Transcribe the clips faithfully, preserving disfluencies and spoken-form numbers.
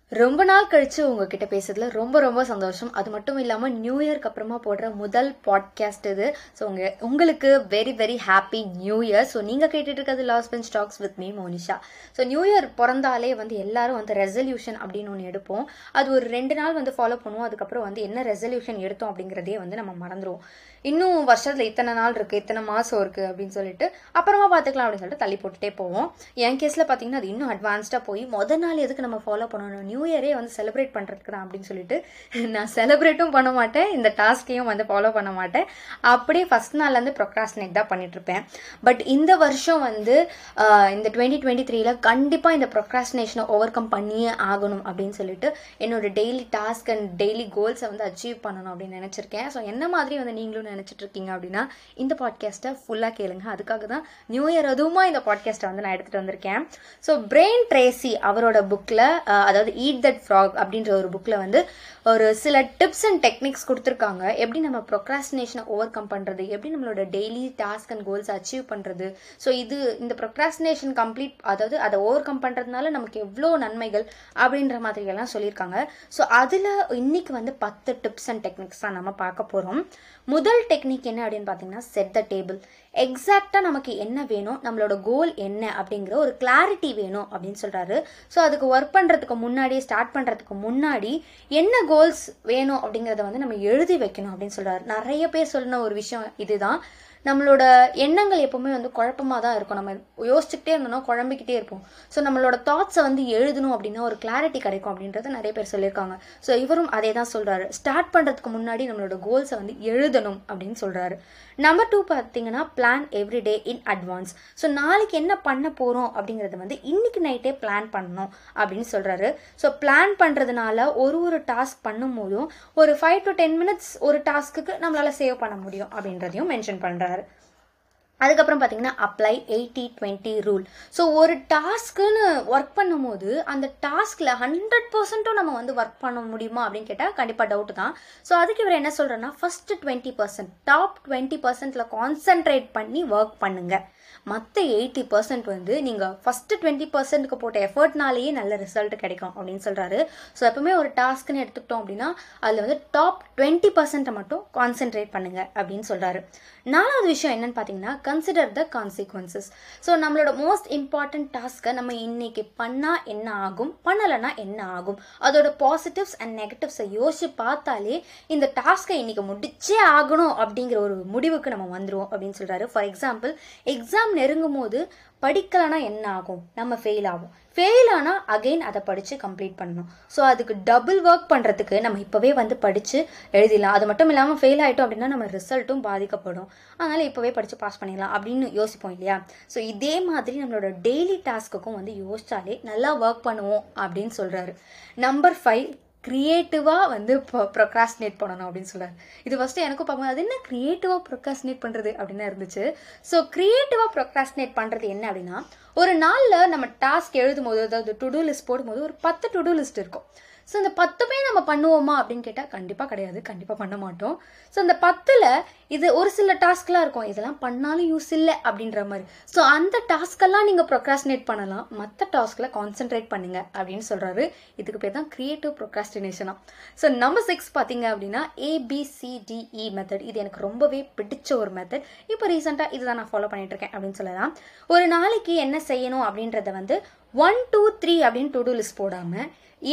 ரொம்ப நாள் கழிச்சு உங்ககிட்ட பேசுறதுல ரொம்ப ரொம்ப சந்தோஷம். அது மட்டும் இல்லாமல் நியூ இயர்க்கு அப்புறமா போடுற முதல் பாட்காஸ்ட் இது. ஸோ உங்க உங்களுக்கு very very happy new year. So நீங்கள் கேட்டுட்டு இருக்கிறது last bench talks with me Monisha. So new year பிறந்தாலே வந்து எல்லாரும் வந்து ரெசல்யூஷன் அப்படின்னு ஒன்று எடுப்போம். அது ஒரு ரெண்டு நாள் வந்து ஃபாலோ பண்ணுவோம். அதுக்கப்புறம் வந்து என்ன ரெசல்யூஷன் எடுத்தோம் அப்படிங்கிறதே வந்து நம்ம மறந்துடுவோம். இன்னும் வருஷத்தில் இத்தனை நாள் இருக்குது, இத்தனை மாதம் இருக்குது அப்படின்னு சொல்லிட்டு அப்புறமா பார்த்துக்கலாம் அப்படின்னு சொல்லிட்டு தள்ளி போட்டுட்டே போவோம். என் கேஸில் பார்த்தீங்கன்னா அது இன்னும் அட்வான்ஸ்டாக போய் மொதல் நாள் எதுக்கு நம்ம ஃபாலோ பண்ணணும், நியூ இயரே வந்து செலிப்ரேட் பண்ணுறதுக்கு தான் அப்படின்னு சொல்லிட்டு நான் செலிப்ரேட்டும் பண்ண மாட்டேன், இந்த டாஸ்கையும் வந்து ஃபாலோ பண்ண மாட்டேன். அப்படியே ஃபஸ்ட் நாள்லேருந்து ப்ரொக்ராஸ்டினேட் தான் பண்ணிட்டுருப்பேன். பட் இந்த வருஷம் வந்து இந்த டுவெண்ட்டி டுவெண்ட்டி த்ரீல கண்டிப்பாக இந்த ப்ரொக்ராஸ்டினேஷனை ஓவர் கம் பண்ணியே ஆகணும் அப்படின்னு சொல்லிட்டு என்னோட டெய்லி டாஸ்க் அண்ட் டெய்லி கோல்ஸை வந்து அச்சீவ் பண்ணணும் அப்படின்னு நினச்சிருக்கேன். ஸோ என்ன மாதிரி வந்து நீங்களும் நினச்சிட்டு இருக்கீங்க அப்படின்னா இந்த பாட்காஸ்ட்டை ஃபுல்லாக கேளுங்க. அதுக்காக தான் நியூ இயர் அதுவுமா இந்த பாட்காஸ்ட்டை வந்து நான் எடுத்துகிட்டு வந்திருக்கேன். ஸோ பிரெயின் ட்ரேசி அவரோட புக்கில், அதாவது ஈட் தட் ஃப்ராக் அப்படின்ற ஒரு புக்கில் வந்து ஒரு சில டிப்ஸ் அண்ட் டெக்னிக்ஸ் கொடுத்துருக்காங்க. எப்படி நம்ம ப்ரொக்ராஸ்டினேஷனை ஓவர் கம் பண்ணுறது, எப்படி நம்மளோட daily task and goals achieve பண்ணுறது. ஸோ இது இந்த ப்ரொக்ராஸ்டினேஷன் கம்ப்ளீட், அதாவது அதை ஓவர் கம் பண்ணுறதுனால நமக்கு எவ்வளோ நன்மைகள் அப்படின்ற மாதிரியெல்லாம் சொல்லியிருக்காங்க. ஸோ அதில் இன்னைக்கு வந்து பத்து டிப்ஸ் அண்ட் டெக்னிக்ஸ் தான் நம்ம பார்க்க போகிறோம். முதல் டெக்னிக் என்ன அப்படின்னு பார்த்தீங்கன்னா செட் த டேபிள். எக்ஸாக்டாக நமக்கு என்ன வேணும், நம்மளோட கோல் என்ன அப்படிங்கிற ஒரு கிளாரிட்டி வேணும் அப்படின்னு சொல்கிறாரு. ஸோ அதுக்கு ஒர்க் பண்ணுறதுக்கு முன்னாடி, ஸ்டார்ட் பண்ணுறதுக்கு முன்னாடி என்ன கோல்ஸ் வேணும் அப்படிங்கிறத வந்து நம்ம எழுதி வைக்கணும் அப்படின்னு சொல்கிறாரு. நிறைய பேர் சொன்ன ஒரு விஷயம் இதுதான். நம்மளோட எண்ணங்கள் எப்பவுமே வந்து குழப்பமாக தான் இருக்கும். நம்ம யோசிச்சுக்கிட்டே இருந்தோம்னா குழம்பிக்கிட்டே இருப்போம். ஸோ நம்மளோட தாட்ஸை வந்து எழுதணும் அப்படின்னா ஒரு கிளாரிட்டி கிடைக்கும் அப்படின்றத நிறைய பேர் சொல்லியிருக்காங்க. ஸோ இவரும் அதே தான் சொல்கிறாரு. ஸ்டார்ட் பண்ணுறதுக்கு முன்னாடி நம்மளோட கோல்ஸை வந்து எழுதணும் அப்படின்னு சொல்கிறாரு. நம்பர் டூ பார்த்தீங்கன்னா plan every day in advance. So நாளைக்கு என்ன பண்ண போகிறோம் அப்படிங்கிறத வந்து இன்னைக்கு நைட்டே பிளான் பண்ணணும் அப்படின்னு சொல்கிறாரு. ஸோ பிளான் பண்ணுறதுனால ஒரு ஒரு டாஸ்க் பண்ணும் போதும் ஒரு ஃபைவ் டு டென் மினிட்ஸ் ஒரு டாஸ்க்குக்கு நம்மளால சேவ் பண்ண முடியும் அப்படின்றதையும் மென்ஷன் பண்ணுறாரு. அதுக்கப்புறம் பார்த்தீங்கன்னா apply eighty twenty rule. So ஒரு டாஸ்க்குன்னு ஒர்க் பண்ணும் போது அந்த டாஸ்கில் ஹண்ட்ரட் பர்சன்ட்டும் நம்ம வந்து ஒர்க் பண்ண முடியுமா அப்படின்னு கேட்டால் கண்டிப்பாக டவுட் தான். ஸோ அதுக்கு இவர் என்ன சொல்கிறேன்னா first twenty percent top twenty பர்சன்ட்டில் கான்சென்ட்ரேட் பண்ணி ஒர்க் பண்ணுங்கள். மற்ற எயிட்டி பர்சன்ட் வந்து நீங்கள் ஃபஸ்ட்டு டுவெண்ட்டி பர்சன்ட்டுக்கு போட்ட எஃபர்ட்னாலேயே நல்ல ரிசல்ட் கிடைக்கும் அப்படின்னு சொல்கிறாரு. ஸோ எப்பவுமே ஒரு டாஸ்க்குன்னு எடுத்துக்கிட்டோம் அப்படின்னா அதில் வந்து டாப் டுவெண்ட்டி பர்சன்ட்டை மட்டும் கான்சென்ட்ரேட் பண்ணுங்க அப்படின்னு சொல்கிறாரு. நாலாவது விஷயம் என்னன்னு பார்த்தீங்கன்னா கன்சிடர் த கான்சிக்வன்சஸ். ஸோ நம்மளோட மோஸ்ட் இம்பார்ட்டன்ட் டாஸ்க்கை நம்ம இன்னைக்கு பண்ணால் என்ன ஆகும், பண்ணலைன்னா என்ன ஆகும், அதோட பாசிட்டிவ்ஸ் அண்ட் நெகட்டிவ்ஸை யோசிச்சு பார்த்தாலே இந்த டாஸ்க்கை இன்னைக்கு முடிச்சே ஆகணும் அப்படிங்கிற ஒரு முடிவுக்கு நம்ம வந்துடுவோம் அப்படின்னு சொல்கிறாரு. ஃபார் எக்ஸாம்பிள், எக்ஸாம் நெருங்கும் போது படிக்கலைன்னா என்ன ஆகும், நம்ம ஃபெயில் ஆகும். ஃபெயில் ஆனால் அகெயின் அதை படித்து கம்ப்ளீட் பண்ணணும். ஸோ அதுக்கு டபுள் ஒர்க் பண்ணுறதுக்கு நம்ம இப்போவே வந்து படித்து எழுதிடலாம். அது மட்டும் இல்லாமல் ஃபெயில் ஆகிட்டோம் அப்படின்னா நம்ம ரிசல்ட்டும் பாதிக்கப்படும். அதனால் இப்போவே படித்து பாஸ் பண்ணிடலாம் அப்படின்னு யோசிப்போம் இல்லையா. ஸோ இதே மாதிரி நம்மளோட டெய்லி டாஸ்க்குக்கும் வந்து யோசிச்சாலே நல்லா ஒர்க் பண்ணுவோம் அப்படின்னு சொல்கிறாரு. நம்பர் ஃபைவ், க்ரியேட்டிவாக வந்து இப்போ ப்ரொக்ராஸ்டினேட் பண்ணணும் அப்படின்னு சொல்கிறார். இது ஃபஸ்ட்டு எனக்கும் பார்க்கும்போது அது என்ன க்ரியேட்டிவாக ப்ரொக்ராஸ்டினேட் பண்ணுறது அப்படின்னு இருந்துச்சு. ஸோ க்ரியேட்டிவாக ப்ரொக்ராஸ்டினேட் பண்ணுறது என்ன அப்படின்னா, ஒரு நாளில் நம்ம டாஸ்க் எழுதும் போது, அதாவது டு டூ லிஸ்ட் போடும்போது ஒரு பத்து டு டூ லிஸ்ட் இருக்கும். ஸோ இந்த பத்துமே நம்ம பண்ணுவோமா அப்படின்னு கேட்டால் கண்டிப்பாக கிடையாது, கண்டிப்பாக பண்ண மாட்டோம். ஸோ இந்த பத்தில் இது ஒரு சில டாஸ்க்லாம் இருக்கும், இதெல்லாம் பண்ணாலும் யூஸ் இல்லை அப்படின்ற மாதிரி. ஸோ அந்த டாஸ்க்கெல்லாம் நீங்கள் ப்ரொக்ராஸ்டினேட் பண்ணலாம், மற்ற டாஸ்கில் கான்சென்ட்ரேட் பண்ணுங்க அப்படின்னு சொல்கிறாரு. இதுக்கு பேர் தான் கிரியேட்டிவ் ப்ரொக்ராஸ்டினேஷனா. ஸோ நம்பர் சிக்ஸ் பார்த்தீங்க அப்படின்னா ஏபிசிடிஇ மெத்தட். இது எனக்கு ரொம்பவே பிடிச்ச ஒரு மெத்தட். இப்போ ரீசெண்டாக இதுதான் நான் ஃபாலோ பண்ணிட்டு இருக்கேன் அப்படின்னு சொல்லலாம். ஒரு நாளைக்கு என்ன செய்யணும் அப்படின்றத வந்து ஒன் டூ த்ரீ அப்படின்னு டு டூ லிஸ்ட் போடாமல்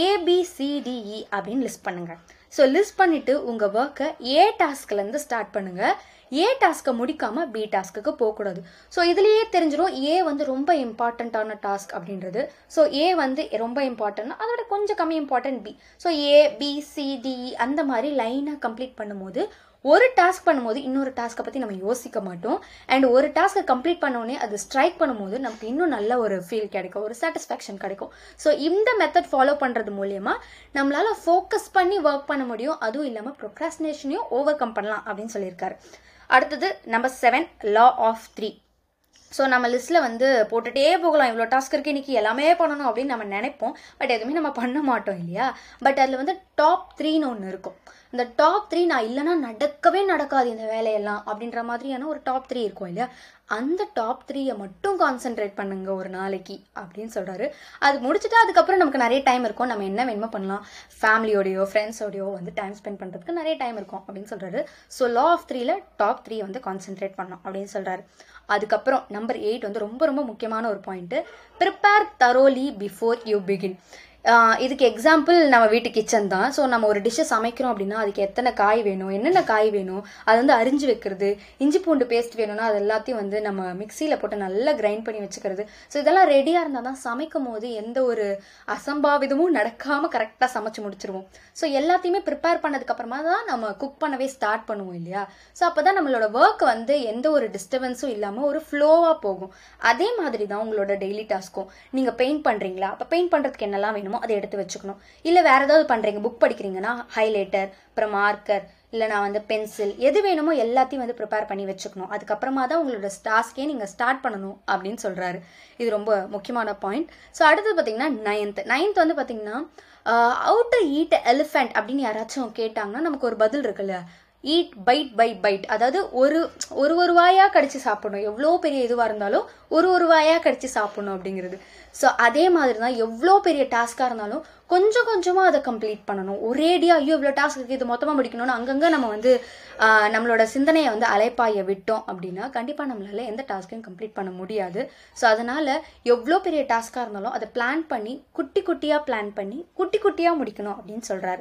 ஏபிசிடிஇ அப்படின்னு லிஸ்ட் பண்ணுங்க. ஸோ லிஸ்ட் பண்ணிட்டு உங்கள் ஒர்க்கை ஏ டாஸ்க்லேருந்து ஸ்டார்ட் பண்ணுங்க. ஏ டாஸ்க்கை முடிக்காமல் பி டாஸ்க்கு போகக்கூடாது. ஸோ இதுலேயே தெரிஞ்சிடும் ஏ வந்து ரொம்ப இம்பார்ட்டண்ட்டான டாஸ்க் அப்படின்றது. ஸோ ஏ வந்து ரொம்ப இம்பார்ட்டன்ட்னா அதோட கொஞ்சம் கம்மி important B. So A B C D அந்த மாதிரி லைனாக கம்ப்ளீட் பண்ணும்போது ஒரு டாஸ்க் பண்ணும்போது இன்னொரு டாஸ்க்கை பற்றி நம்ம யோசிக்க மாட்டோம். அண்ட் ஒரு டாஸ்க்கை கம்ப்ளீட் பண்ணோடனே அது ஸ்ட்ரைக் பண்ணும்போது நமக்கு இன்னும் நல்ல ஒரு ஃபீல் கிடைக்கும், ஒரு சாட்டிஸ்ஃபேக்ஷன் கிடைக்கும். ஸோ இந்த மெத்தட் ஃபாலோ பண்ணுறது மூலயமா நம்மளால் ஃபோக்கஸ் பண்ணி ஒர்க் பண்ண முடியும். அதுவும் இல்லாமல் ப்ரொக்ராஸ்டினேஷனையும் ஓவர் கம் பண்ணலாம் அப்படின்னு சொல்லியிருக்காரு. அடுத்தது number seven, law of three. So நம்ம லிஸ்ட்டில் வந்து போட்டுகிட்டே போகலாம், இவ்வளோ டாஸ்க் இருக்குது இன்றைக்கி எல்லாமே பண்ணணும் அப்படின்னு நம்ம நினைப்போம். பட் எதுவுமே நம்ம பண்ண மாட்டோம் இல்லையா. பட் அதில் வந்து டாப் த்ரீன்னு ஒன்று இருக்கும். இந்த டாப் த்ரீ நான் இல்லைனா நடக்கவே நடக்காது இந்த வேலையெல்லாம் அப்படின்ற மாதிரியான ஒரு டாப் த்ரீ இருக்கும் இல்லையா. அந்த டாப் த்ரீயை மட்டும் கான்சென்ட்ரேட் பண்ணுங்க ஒரு நாளைக்கு அப்படின்னு சொல்கிறாரு. அது முடிச்சுட்டு அதுக்கப்புறம் நமக்கு நிறைய டைம் இருக்கும், நம்ம என்ன வேணுமோ பண்ணலாம். ஃபேமிலியோடையோ ஃப்ரெண்ட்ஸோடையோ வந்து டைம் ஸ்பெண்ட் பண்ணுறதுக்கு நிறைய டைம் இருக்கும் அப்படின்னு சொல்கிறாரு. ஸோ லா ஆஃப் த்ரீல டாப் த்ரீ வந்து கான்சென்ட்ரேட் பண்ணோம் அப்படின்னு சொல்கிறாரு. அதுக்கப்புறம் நம்பர் எயிட் வந்து ரொம்ப ரொம்ப முக்கியமான ஒரு point, prepare thoroughly before you begin. இதுக்கு எக்ஸாம்பிள் நம்ம வீட்டு கிச்சன் தான். ஸோ நம்ம ஒரு டிஷ்ஷை சமைக்கிறோம் அப்படின்னா அதுக்கு எத்தனை காய் வேணும், என்னென்ன காய் வேணும், அது வந்து அரிஞ்சு வைக்கிறது, இஞ்சி பூண்டு பேஸ்ட் வேணும்னா அது எல்லாத்தையும் வந்து நம்ம மிக்சியில் போட்டு நல்லா கிரைண்ட் பண்ணி வச்சுக்கிறது. ஸோ இதெல்லாம் ரெடியாக இருந்தால் தான் சமைக்கும் போது எந்த ஒரு அசம்பாவிதமும் நடக்காமல் கரெக்டாக சமைச்சு முடிச்சிருவோம். ஸோ எல்லாத்தையுமே ப்ரிப்பேர் பண்ணதுக்கப்புறமா தான் நம்ம குக் பண்ணவே ஸ்டார்ட் பண்ணுவோம் இல்லையா. ஸோ அப்போ தான் நம்மளோட ஒர்க் வந்து எந்த ஒரு டிஸ்டர்பன்ஸும் இல்லாமல் ஒரு ஃப்ளோவாக போகும். அதே மாதிரி தான் உங்களோட டெய்லி டாஸ்க்கும். நீங்கள் பெயிண்ட் பண்ணுறீங்களா, அப்போ பெயிண்ட் பண்ணுறதுக்கு என்னெல்லாம் வேணுமோ அதை எடுத்து வச்சுக்கணும். இல்லை வேற ஏதாவது பண்றீங்க, புக் படிக்கிறீங்கன்னா ஹைலைட்டர், அப்புறம் மார்க்கர், இல்லை நான் வந்து பென்சில், எது வேணுமோ எல்லாத்தையும் வந்து ப்ரிப்பேர் பண்ணி வச்சுக்கணும். அதுக்கப்புறமா தான் உங்களோட டாஸ்கே நீங்கள் ஸ்டார்ட் பண்ணணும் அப்படின்னு சொல்கிறாரு. இது ரொம்ப முக்கியமான பாயிண்ட். ஸோ அடுத்தது பார்த்தீங்கன்னா நைன்த் நைன்த் வந்து பார்த்தீங்கன்னா ஹவ் டு ஈட் எலிஃபென்ட் அப்படின்னு யாராச்சும் கேட்டாங்கன்னா நமக்கு ஒரு பதில் இருக்குல்ல, ஈட் பைட் பை பைட். அதாவது ஒரு ஒரு ஒரு வாயாக கடிச்சு சாப்பிடணும், எவ்வளோ பெரிய இதுவாக இருந்தாலும் ஒரு ஒரு வாயாக கடிச்சு சாப்பிடணும் அப்படிங்கிறது. ஸோ அதே மாதிரி தான் எவ்வளோ பெரிய டாஸ்காக இருந்தாலும் கொஞ்சம் கொஞ்சமாக அதை கம்ப்ளீட் பண்ணணும். ஒரேடியாக ஐயோ இவ்வளோ டாஸ்க் இருக்குது இது மொத்தமாக முடிக்கணும்னு அங்கங்கே நம்ம வந்து நம்மளோட சிந்தனையை வந்து அலைப்பாய விட்டோம் அப்படின்னா கண்டிப்பாக நம்மளால எந்த டாஸ்க்கையும் கம்ப்ளீட் பண்ண முடியாது. ஸோ அதனால் எவ்வளோ பெரிய டாஸ்காக இருந்தாலும் அதை பிளான் பண்ணி குட்டி குட்டியாக பிளான் பண்ணி குட்டி குட்டியாக முடிக்கணும் அப்படின்னு சொல்கிறாரு.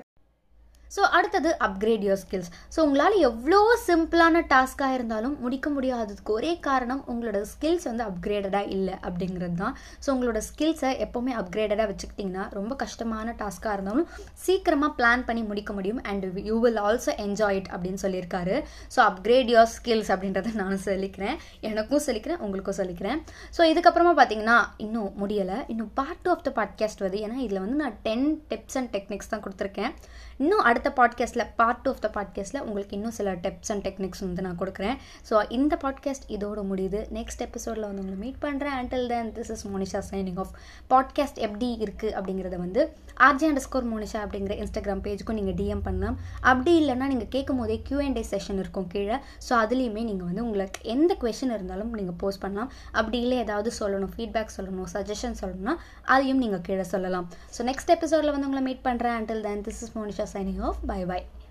ஸோ அடுத்தது அப்கிரேட் யுவர் ஸ்கில்ஸ். ஸோ உங்களால் எவ்வளோ சிம்பிளான டாஸ்காக இருந்தாலும் முடிக்க முடியாததுக்கு ஒரே காரணம் உங்களோட ஸ்கில்ஸ் வந்து அப்கிரேடடாக இல்லை அப்படிங்கிறது தான். ஸோ உங்களோட ஸ்கில்ஸை எப்போவுமே அப்கிரேடடாக வச்சுக்கிட்டிங்கன்னா ரொம்ப கஷ்டமான டாஸ்காக இருந்தாலும் சீக்கிரமாக பிளான் பண்ணி முடிக்க முடியும். And you will also enjoy it அப்படின்னு சொல்லியிருக்காரு. ஸோ அப்கிரேட் யுவர் ஸ்கில்ஸ் அப்படின்றத நானும் சொல்லிக்கிறேன், எனக்கும் சொல்லிக்கிறேன், உங்களுக்கும் சொல்லிக்கிறேன். ஸோ இதுக்கப்புறமா பார்த்தீங்கன்னா இன்னும் முடியலை, இன்னும் part two of the podcast வருது. ஏன்னா இதில் வந்து நான் டென் டிப்ஸ் அண்ட் டெக்னிக்ஸ் தான் கொடுத்துருக்கேன். இன்னும் அடுத்த பாட்காஸ்ட்டில் பார்ட் டூ ஆஃப் த பாட்காஸ்ட்டில் உங்களுக்கு இன்னும் சில டிப்ஸ் அண்ட் டெக்னிக்ஸ் வந்து நான் கொடுக்குறேன். ஸோ இந்த பாட்காஸ்ட் இதோட முடியுது. நெக்ஸ்ட் எபிசோடில் வந்து உங்களை மீட் பண்ணுறேன். Until then this is Monisha signing off. Podcast எப்படி இருக்குது அப்படிங்கிறத வந்து ஆர்ஜே அண்டர் ஸ்கோர் மோனிஷா அப்படிங்கிற இன்ஸ்டாகிராம் பேஜுக்கும் நீங்கள் டிஎம் பண்ணலாம். அப்படி இல்லைன்னா நீங்கள் கேட்கும் போதே கியூ அண்ட் ஏ செஷன் இருக்கும் கீழே. ஸோ அதுலேயுமே நீங்கள் வந்து உங்களுக்கு எந்த கொஷின் இருந்தாலும் நீங்கள் போஸ்ட் பண்ணலாம். அப்படி இல்லை ஏதாவது சொல்லணும், ஃபீட்பேக் சொல்லணும், சஜஷன் சொல்லணும்னா அதையும் நீங்கள் கீழே சொல்லலாம். ஸோ நெக்ஸ்ட் எபிசோடில் வந்து உங்களை மீட் பண்ணுறேன். Until then this is Monisha signing off. Bye bye.